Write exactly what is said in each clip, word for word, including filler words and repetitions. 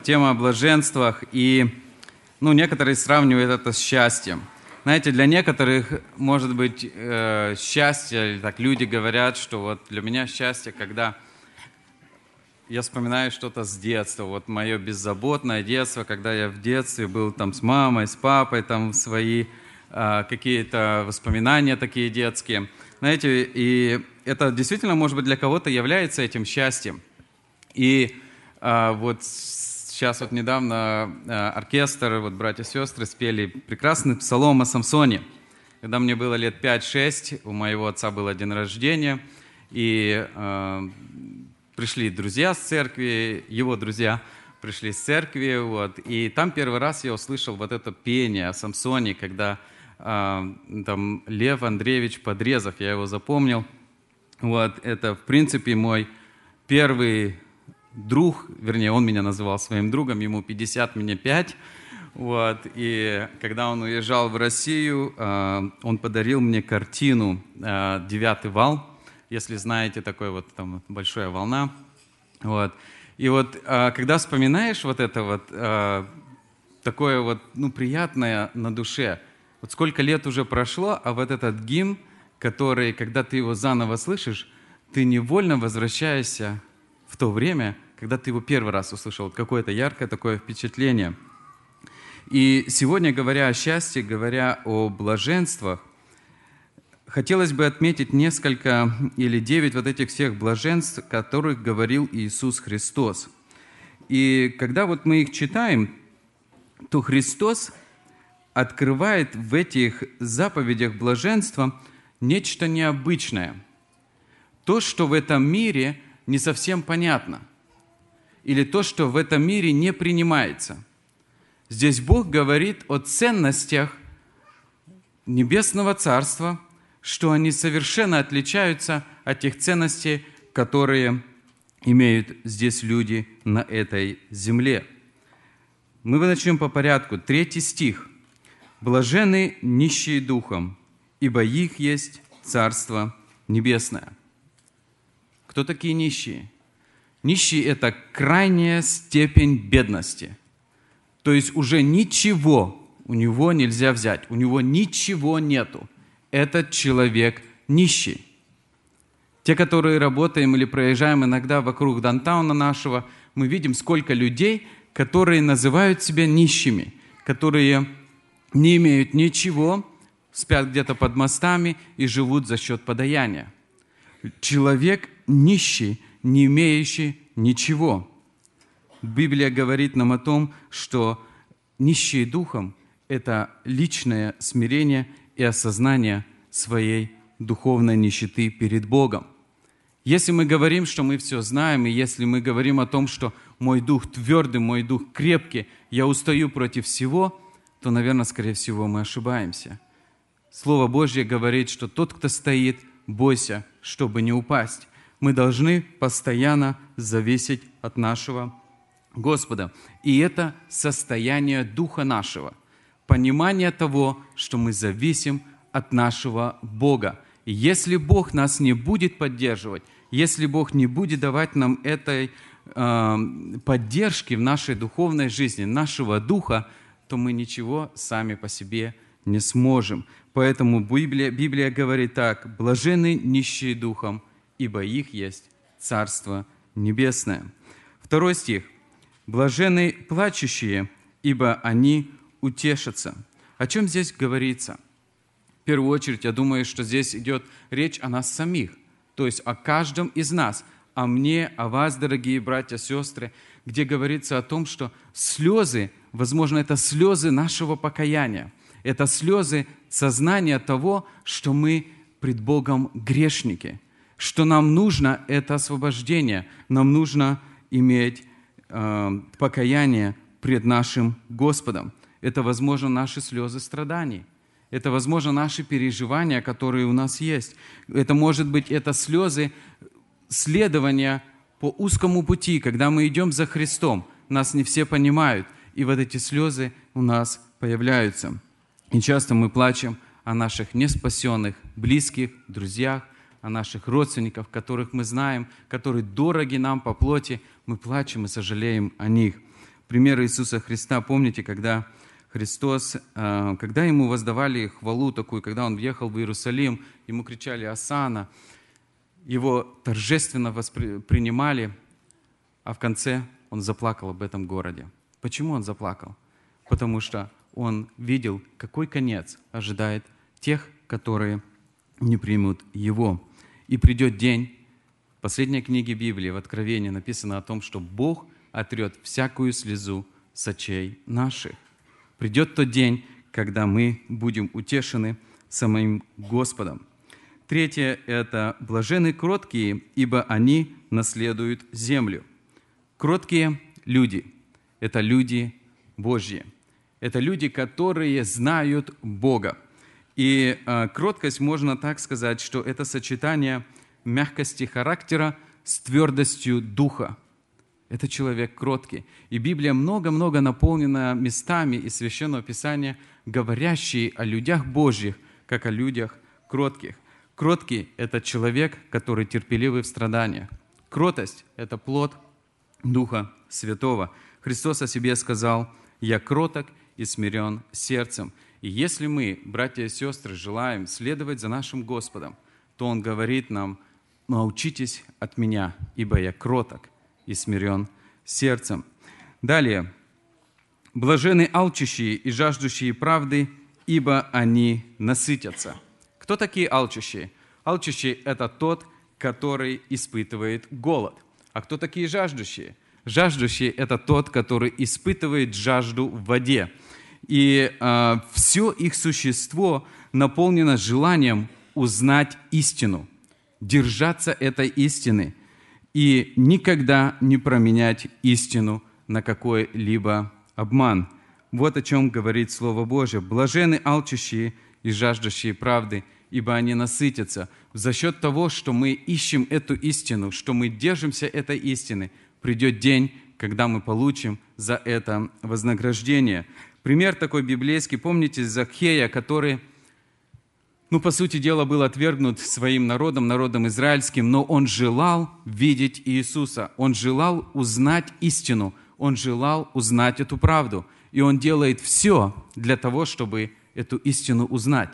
Тема о блаженствах, и ну, некоторые сравнивают это с счастьем. Знаете, для некоторых, может быть, э, счастье, или так люди говорят, что вот для меня счастье, когда я вспоминаю что-то с детства, вот мое беззаботное детство, когда я в детстве был там с мамой, с папой, там свои э, какие-то воспоминания такие детские. Знаете, и это действительно, может быть, для кого-то является этим счастьем. И э, вот сейчас вот недавно оркестр, вот братья и сестры спели прекрасный псалом о Самсоне. Когда мне было лет пять-шесть, у моего отца был день рождения, и э, пришли друзья с церкви, его друзья пришли с церкви, вот, и там первый раз я услышал вот это пение о Самсоне, когда э, там Лев Андреевич Подрезов, я его запомнил, вот, это, в принципе, мой первый друг, вернее, он меня называл своим другом, ему пятьдесят, мне пять. Вот, и когда он уезжал в Россию, он подарил мне картину «Девятый вал», если знаете, такой вот там большая волна. Вот. И вот когда вспоминаешь вот это вот, такое вот, ну, приятное на душе, вот сколько лет уже прошло, а вот этот гимн, который, когда ты его заново слышишь, ты невольно возвращаешься в то время, когда ты его первый раз услышал, какое-то яркое такое впечатление. И сегодня, говоря о счастье, говоря о блаженствах, хотелось бы отметить несколько или девять вот этих всех блаженств, о которых говорил Иисус Христос. И когда вот мы их читаем, то Христос открывает в этих заповедях блаженства нечто необычное. То, что в этом мире не совсем понятно, или то, что в этом мире не принимается. Здесь Бог говорит о ценностях Небесного Царства, что они совершенно отличаются от тех ценностей, которые имеют здесь люди на этой земле. Мы начнем по порядку. Третий стих. «Блаженны нищие духом, ибо их есть Царство Небесное». Кто такие нищие? Нищие – это крайняя степень бедности. То есть уже ничего у него нельзя взять, у него ничего нету. Этот человек нищий. Те, которые работаем или проезжаем иногда вокруг даунтауна нашего, мы видим, сколько людей, которые называют себя нищими, которые не имеют ничего, спят где-то под мостами и живут за счет подаяния. Человек нищий, не имеющий ничего. Библия говорит нам о том, что нищие духом – это личное смирение и осознание своей духовной нищеты перед Богом. Если мы говорим, что мы все знаем, и если мы говорим о том, что мой дух твердый, мой дух крепкий, я устаю против всего, то, наверное, скорее всего, мы ошибаемся. Слово Божье говорит, что тот, кто стоит, бойся, чтобы не упасть. Мы должны постоянно зависеть от нашего Господа. И это состояние духа нашего. Понимание того, что мы зависим от нашего Бога. И если Бог нас не будет поддерживать, если Бог не будет давать нам этой э, поддержки в нашей духовной жизни, нашего духа, то мы ничего сами по себе не сможем. Поэтому Библия, Библия говорит так: «Блаженны нищие духом, ибо их есть Царство Небесное». Второй стих. «Блаженны плачущие, ибо они утешатся». О чем здесь говорится? В первую очередь, я думаю, что здесь идет речь о нас самих, то есть о каждом из нас, о мне, о вас, дорогие братья, сестры, где говорится о том, что слезы, возможно, это слезы нашего покаяния, это слезы сознания того, что мы пред Богом грешники, что нам нужно это освобождение, нам нужно иметь э, покаяние пред нашим Господом. Это, возможно, наши слезы страданий. Это, возможно, наши переживания, которые у нас есть. Это, может быть, это слезы следования по узкому пути, когда мы идем за Христом. Нас не все понимают, и вот эти слезы у нас появляются. И часто мы плачем о наших неспасенных близких, друзьях, о наших родственниках, которых мы знаем, которые дороги нам по плоти. Мы плачем и сожалеем о них. пример Иисуса Христа. Помните, когда Христос, когда Ему воздавали хвалу такую, когда Он въехал в Иерусалим, Ему кричали «Осанна», Его торжественно воспринимали, а в конце Он заплакал об этом городе. Почему Он заплакал? Потому что Он видел, какой конец ожидает тех, которые не примут Его. И придет день, в последней книге Библии, в Откровении написано о том, что Бог отрет всякую слезу с очей наших. Придет тот день, когда мы будем утешены самим Господом. Третье – это «блаженны кроткие, ибо они наследуют землю». Кроткие люди – это люди Божьи. Это люди, которые знают Бога. И э, кроткость, можно так сказать, что это сочетание мягкости характера с твердостью духа. Это человек кроткий. И Библия много-много наполнена местами из Священного Писания, говорящие о людях Божьих, как о людях кротких. Кроткий – это человек, который терпеливый в страданиях. Кротость – это плод Духа Святого. Христос о себе сказал: «Я кроток и смирен сердцем». И если мы, братья и сестры, желаем следовать за нашим Господом, то Он говорит нам: «Научитесь от Меня, ибо я кроток и смирен сердцем». Далее. «Блаженны алчущие и жаждущие правды, ибо они насытятся». Кто такие алчущие? Алчущий – это тот, который испытывает голод. А кто такие жаждущие? Жаждущий – это тот, который испытывает жажду в воде. И э, все их существо наполнено желанием узнать истину, держаться этой истины и никогда не променять истину на какой-либо обман. Вот о чем говорит Слово Божье. «Блаженны алчущие и жаждущие правды, ибо они насытятся». За счет того, что мы ищем эту истину, что мы держимся этой истины, придет день, когда мы получим за это вознаграждение. Пример такой библейский. Помните Закхея, который, ну, по сути дела, был отвергнут своим народом, народом израильским, но он желал видеть Иисуса, он желал узнать истину, он желал узнать эту правду. И он делает все для того, чтобы эту истину узнать.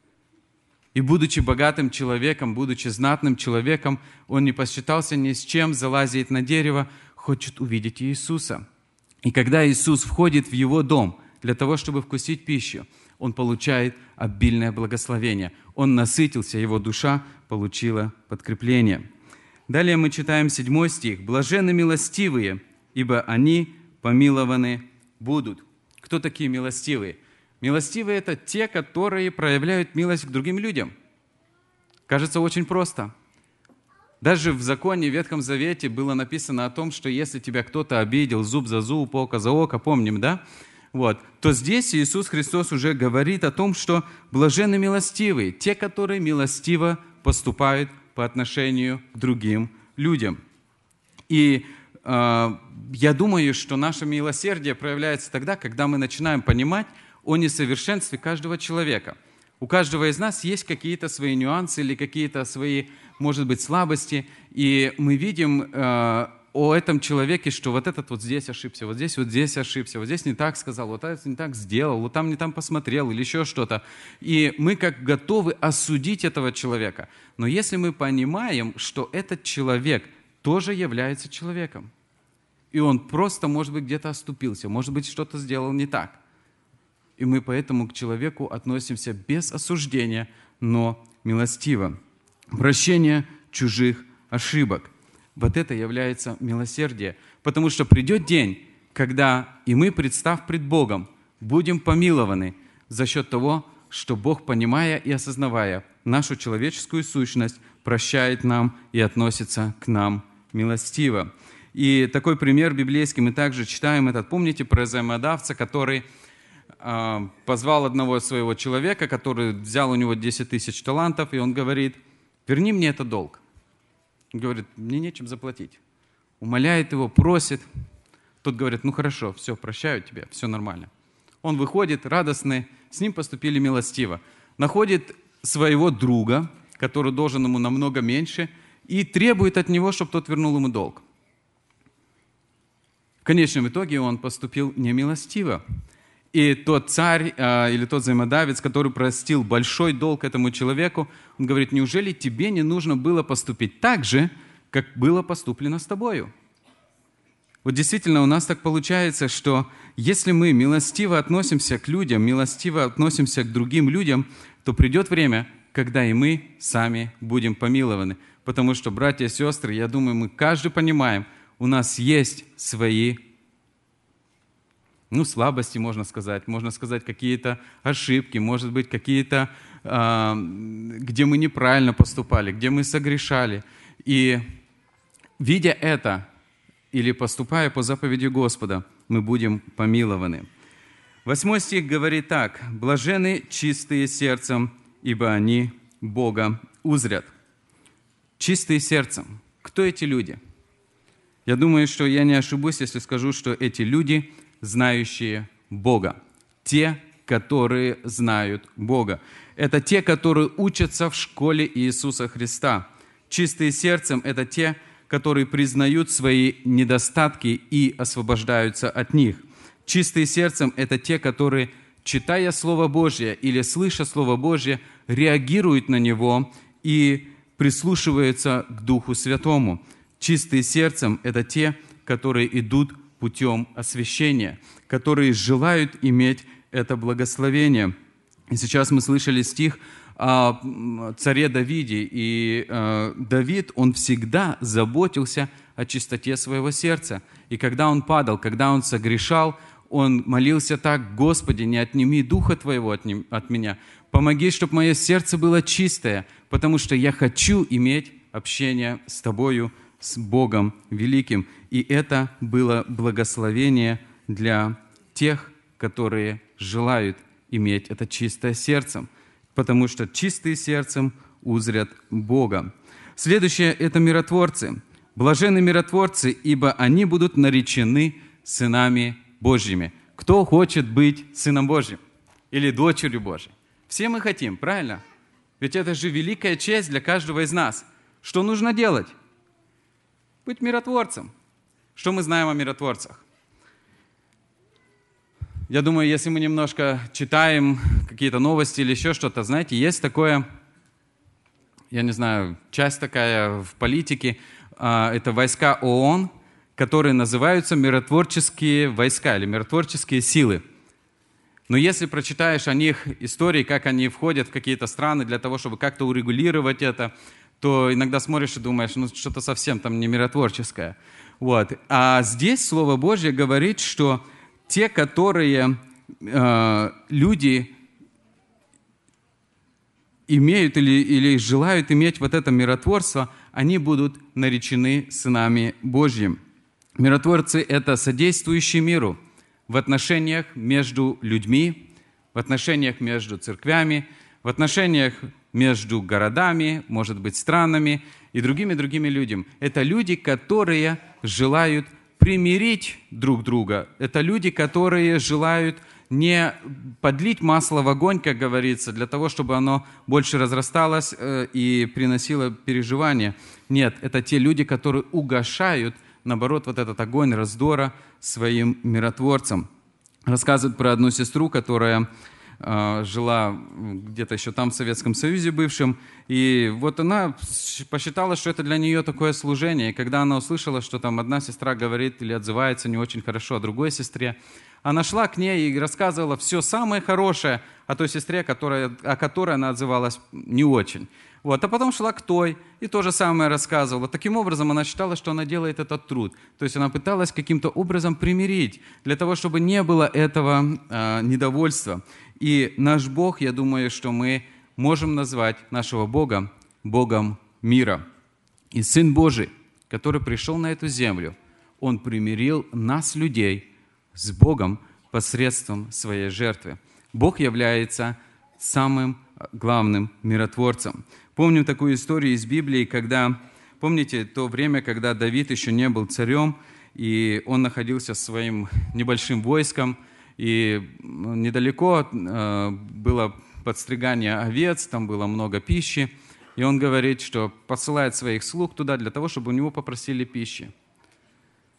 И будучи богатым человеком, будучи знатным человеком, он не посчитался ни с чем, залазит на дерево, хочет увидеть Иисуса. И когда Иисус входит в его дом для того, чтобы вкусить пищу, он получает обильное благословение. Он насытился, его душа получила подкрепление. Далее мы читаем седьмой стих. «Блаженны милостивые, ибо они помилованы будут». Кто такие милостивые? Милостивые – это те, которые проявляют милость к другим людям. Кажется, очень просто. Даже в законе, в Ветхом Завете было написано о том, что если тебя кто-то обидел, зуб за зуб, око за око, помним, да? Вот. То здесь Иисус Христос уже говорит о том, что блаженны милостивые, те, которые милостиво поступают по отношению к другим людям. И э, я думаю, что наше милосердие проявляется тогда, когда мы начинаем понимать о несовершенстве каждого человека. У каждого из нас есть какие-то свои нюансы или какие-то свои, может быть, слабости, и мы видим э, о этом человеке, что вот этот вот здесь ошибся, вот здесь вот здесь ошибся, вот здесь не так сказал, вот это не так сделал, вот там не там посмотрел или еще что-то. И мы как готовы осудить этого человека. Но если мы понимаем, что этот человек тоже является человеком, и он просто, может быть, где-то оступился, может быть, что-то сделал не так, и мы поэтому к человеку относимся без осуждения, но милостиво. Прощение чужих ошибок. Вот это является милосердие. Потому что придет день, когда и мы, представ пред Богом, будем помилованы за счет того, что Бог, понимая и осознавая нашу человеческую сущность, прощает нам и относится к нам милостиво. И такой пример библейский мы также читаем. Этот, помните про взаимодавца, который позвал одного своего человека, который взял у него десять тысяч талантов, и он говорит: верни мне этот долг. Он говорит: мне нечем заплатить. Умоляет его, просит. Тот говорит: ну хорошо, все, прощаю тебя, все нормально. Он выходит радостный, с ним поступили милостиво. Находит своего друга, который должен ему намного меньше, и требует от него, чтобы тот вернул ему долг. В конечном итоге он поступил немилостиво. И тот царь э, или тот взаимодавец, который простил большой долг этому человеку, он говорит: неужели тебе не нужно было поступить так же, как было поступлено с тобою? Вот действительно у нас так получается, что если мы милостиво относимся к людям, милостиво относимся к другим людям, то придет время, когда и мы сами будем помилованы. Потому что, братья и сестры, я думаю, мы каждый понимаем, у нас есть свои, ну, слабости, можно сказать, можно сказать, какие-то ошибки, может быть, какие-то, э, где мы неправильно поступали, где мы согрешали. И видя это, или поступая по заповеди Господа, мы будем помилованы. Восьмой стих говорит так: «Блаженны чистые сердцем, ибо они Бога узрят». Чистые сердцем. Кто эти люди? Я думаю, что я не ошибусь, если скажу, что эти люди, знающие Бога. Те, которые знают Бога. Это те, которые учатся в школе Иисуса Христа. Чистые сердцем – это те, которые признают свои недостатки и освобождаются от них. Чистые сердцем – это те, которые, читая Слово Божье или слыша Слово Божье, реагируют на него и прислушиваются к Духу Святому. Чистые сердцем – это те, которые идут путем освящения, которые желают иметь это благословение. И сейчас мы слышали стих о царе Давиде, и э, Давид, он всегда заботился о чистоте своего сердца. И когда он падал, когда он согрешал, он молился так: «Господи, не отними духа Твоего от, ним, от меня, помоги, чтобы мое сердце было чистое, потому что я хочу иметь общение с Тобою, с Богом великим». И это было благословение для тех, которые желают иметь это чистое сердцем, потому что чистые сердцем узрят Бога. Следующее – это миротворцы. «Блаженны миротворцы, ибо они будут наречены сынами Божьими». Кто хочет быть сыном Божьим или дочерью Божьей? Все мы хотим, правильно? Ведь это же великая честь для каждого из нас. Что нужно делать? Быть миротворцем. Что мы знаем о миротворцах? Я думаю, если мы немножко читаем какие-то новости или еще что-то, знаете, есть такое, я не знаю, часть такая в политике, это войска ООН, которые называются миротворческие войска или миротворческие силы. Но если прочитаешь о них истории, как они входят в какие-то страны для того, чтобы как-то урегулировать это, то иногда смотришь и думаешь, ну что-то совсем там не миротворческое. Вот. А здесь Слово Божье говорит, что те, которые э, люди имеют или, или желают иметь вот это миротворство, они будут наречены сынами Божьими. Миротворцы – это содействующие миру в отношениях между людьми, в отношениях между церквями, в отношениях между городами, может быть, странами и другими-другими людьми. Это люди, которые желают примирить друг друга. Это люди, которые желают не подлить масло в огонь, как говорится, для того, чтобы оно больше разрасталось э, и приносило переживания. Нет, это те люди, которые угашают, наоборот, вот этот огонь раздора своим миротворцам. Рассказывают про одну сестру, которая э, жила где-то еще там, в Советском Союзе бывшем, и вот она посчитала, что это для нее такое служение. И когда она услышала, что там одна сестра говорит или отзывается не очень хорошо о другой сестре, она шла к ней и рассказывала все самое хорошее о той сестре, которая, о которой она отзывалась не очень. Вот. А потом шла к той и то же самое рассказывала. Таким образом, она считала, что она делает этот труд. То есть она пыталась каким-то образом примирить, для того, чтобы не было этого э, недовольства. И наш Бог, я думаю, что мы можем назвать нашего Бога Богом мира. И Сын Божий, который пришел на эту землю, Он примирил нас, людей, с Богом посредством своей жертвы. Бог является самым главным миротворцем. Помню такую историю из Библии, когда, помните, то время, когда Давид еще не был царем, и он находился со своим небольшим войском, и недалеко э, было подстригание овец, там было много пищи, и он говорит, что посылает своих слуг туда для того, чтобы у него попросили пищи.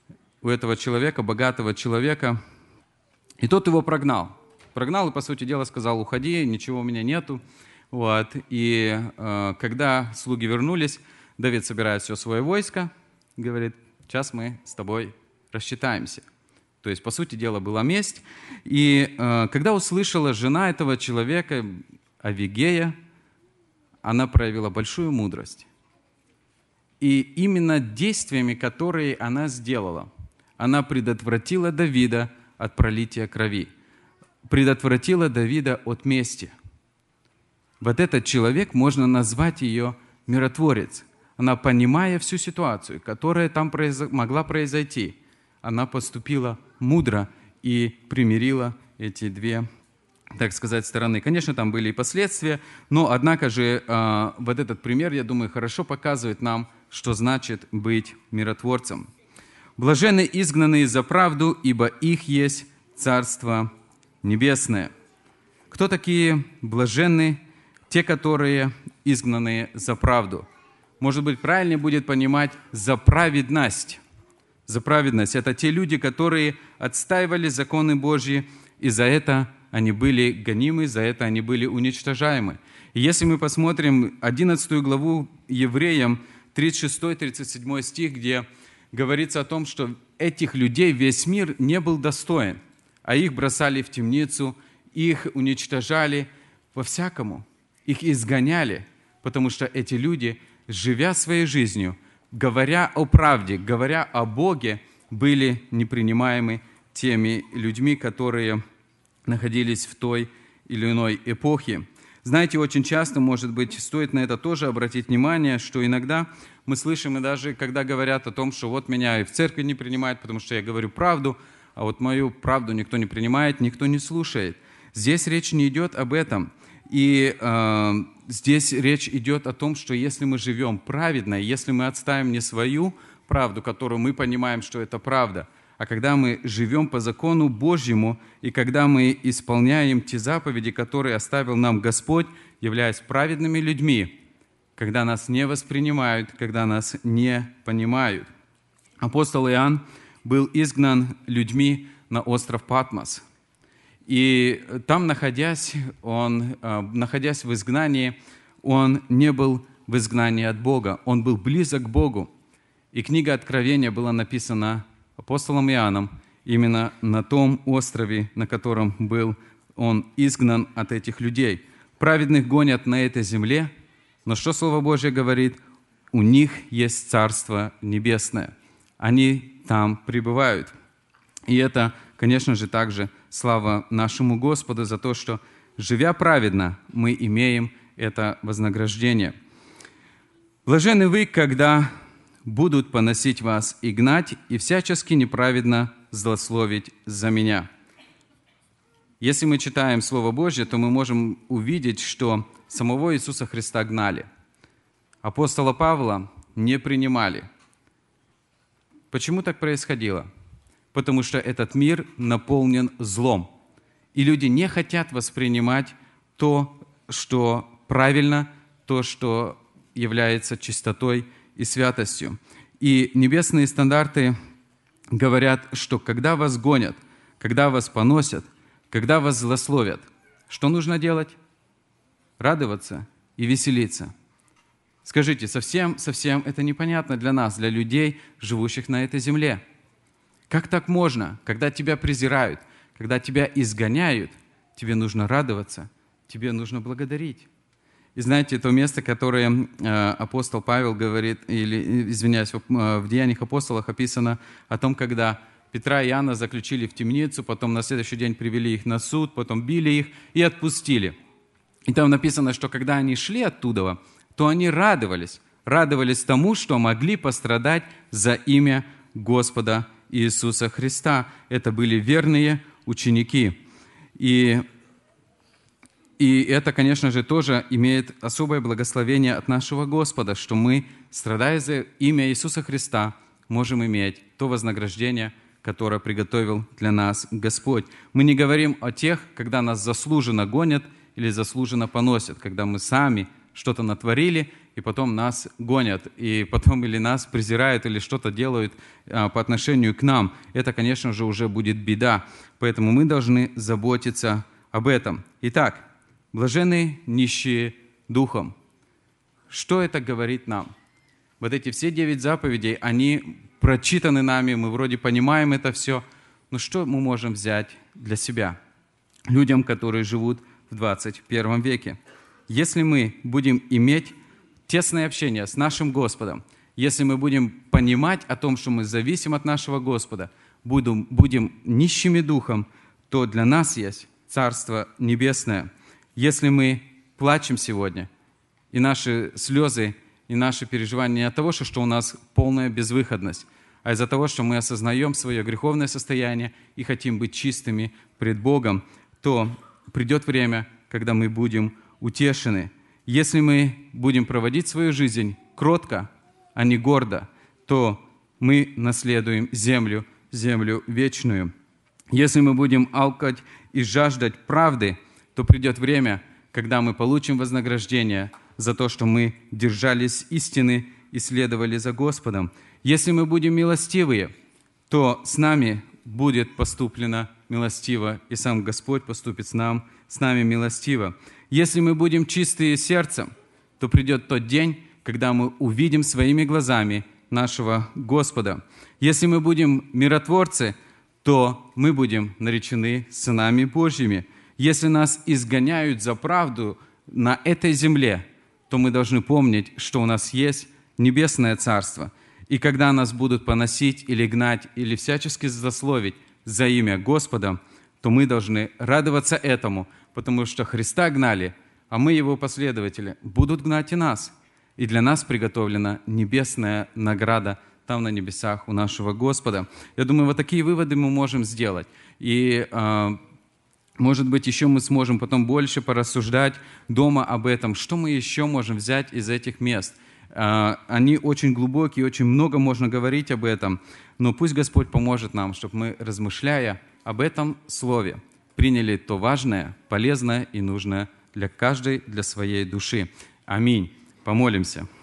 у этого человека, богатого человека, и тот его прогнал. Прогнал и, по сути дела, сказал: уходи, ничего у меня нету. Вот. И э, когда слуги вернулись, Давид собирает все свое войско, говорит: сейчас мы с тобой рассчитаемся. То есть, по сути дела, была месть. И э, когда услышала жена этого человека, Авигея, она проявила большую мудрость. И именно действиями, которые она сделала, она предотвратила Давида от пролития крови, предотвратила Давида от мести. Вот этот человек, можно назвать ее миротворец. Она, понимая всю ситуацию, которая там произо- могла произойти, она поступила мудро и примирила эти две, так сказать, стороны. Конечно, там были и последствия, но, однако же, э, вот этот пример, я думаю, хорошо показывает нам, что значит быть миротворцем. «Блаженны изгнанные за правду, ибо их есть Царство Небесное». Кто такие блаженны? Те, которые изгнаны за правду. Может быть, правильнее будет понимать за праведность. За праведность. Это те люди, которые отстаивали законы Божьи, и за это они были гонимы, за это они были уничтожаемы. И если мы посмотрим одиннадцатую главу Евреям, тридцать шестой тридцать седьмой стих, где говорится о том, что этих людей весь мир не был достоин, а их бросали в темницу, их уничтожали по-всякому. Их изгоняли, потому что эти люди, живя своей жизнью, говоря о правде, говоря о Боге, были непринимаемы теми людьми, которые находились в той или иной эпохе. Знаете, очень часто, может быть, стоит на это тоже обратить внимание, что иногда мы слышим, и даже когда говорят о том, что вот меня и в церкви не принимают, потому что я говорю правду, а вот мою правду никто не принимает, никто не слушает. Здесь речь не идет об этом. И э, здесь речь идет о том, что если мы живем праведно, если мы отставим не свою правду, которую мы понимаем, что это правда, а когда мы живем по закону Божьему, и когда мы исполняем те заповеди, которые оставил нам Господь, являясь праведными людьми, когда нас не воспринимают, когда нас не понимают. Апостол Иоанн был изгнан людьми на остров Патмос. И там, находясь, он, находясь в изгнании, он не был в изгнании от Бога, он был близок к Богу. И книга Откровения была написана апостолом Иоанном именно на том острове, на котором был он изгнан от этих людей. Праведных гонят на этой земле, но что Слово Божье говорит? У них есть Царство Небесное. Они там пребывают. И это, конечно же, также слава нашему Господу за то, что, живя праведно, мы имеем это вознаграждение. Блаженны вы, когда будут поносить вас и гнать, и всячески неправедно злословить за меня. Если мы читаем Слово Божье, то мы можем увидеть, что самого Иисуса Христа гнали. Апостола Павла не принимали. Почему так происходило? Потому что этот мир наполнен злом. И люди не хотят воспринимать то, что правильно, то, что является чистотой и святостью. И небесные стандарты говорят, что когда вас гонят, когда вас поносят, когда вас злословят, что нужно делать? Радоваться и веселиться. Скажите, совсем, совсем это непонятно для нас, для людей, живущих на этой земле. Как так можно, когда тебя презирают, когда тебя изгоняют, тебе нужно радоваться, тебе нужно благодарить. И знаете, то место, которое э, апостол Павел говорит, или, извиняюсь, в, э, в Деяниях апостолах описано о том, когда Петра и Иоанна заключили в темницу, потом на следующий день привели их на суд, потом били их и отпустили. И там написано, что когда они шли оттуда, то они радовались, радовались тому, что могли пострадать за имя Господа Иисуса Христа. Это были верные ученики. И, и это, конечно же, тоже имеет особое благословение от нашего Господа, что мы, страдая за имя Иисуса Христа, можем иметь то вознаграждение, которое приготовил для нас Господь. Мы не говорим о тех, когда нас заслуженно гонят или заслуженно поносят, когда мы сами что-то натворили, и потом нас гонят, и потом или нас презирают, или что-то делают а, по отношению к нам. Это, конечно же, уже будет беда. Поэтому мы должны заботиться об этом. Итак, блаженны нищие духом. Что это говорит нам? Вот эти все девять заповедей, они прочитаны нами, мы вроде понимаем это все, но что мы можем взять для себя, людям, которые живут в двадцать первом веке? Если мы будем иметь тесное общение с нашим Господом, если мы будем понимать о том, что мы зависим от нашего Господа, будем, будем нищими духом, то для нас есть Царство Небесное. Если мы плачем сегодня, и наши слезы, и наши переживания не от того, что у нас полная безвыходность, а из-за того, что мы осознаем свое греховное состояние и хотим быть чистыми пред Богом, то придет время, когда мы будем утешены. Если мы будем проводить свою жизнь кротко, а не гордо, то мы наследуем землю, землю вечную. Если мы будем алкать и жаждать правды, то придет время, когда мы получим вознаграждение за то, что мы держались истины и следовали за Господом. Если мы будем милостивые, то с нами будет поступлено милостиво, и сам Господь поступит с, нам, с нами милостиво. Если мы будем чистые сердцем, то придет тот день, когда мы увидим своими глазами нашего Господа. Если мы будем миротворцы, то мы будем наречены сынами Божьими. Если нас изгоняют за правду на этой земле, то мы должны помнить, что у нас есть Небесное Царство. И когда нас будут поносить или гнать, или всячески злословить за имя Господа, то мы должны радоваться этому, потому что Христа гнали, а мы, Его последователи, будут гнать и нас. И для нас приготовлена небесная награда там на небесах у нашего Господа. Я думаю, вот такие выводы мы можем сделать. И может быть, еще мы сможем потом больше порассуждать дома об этом, что мы еще можем взять из этих мест. Они очень глубокие, очень много можно говорить об этом, но пусть Господь поможет нам, чтобы мы, размышляя об этом слове, приняли то важное, полезное и нужное для каждой, для своей души. Аминь. Помолимся.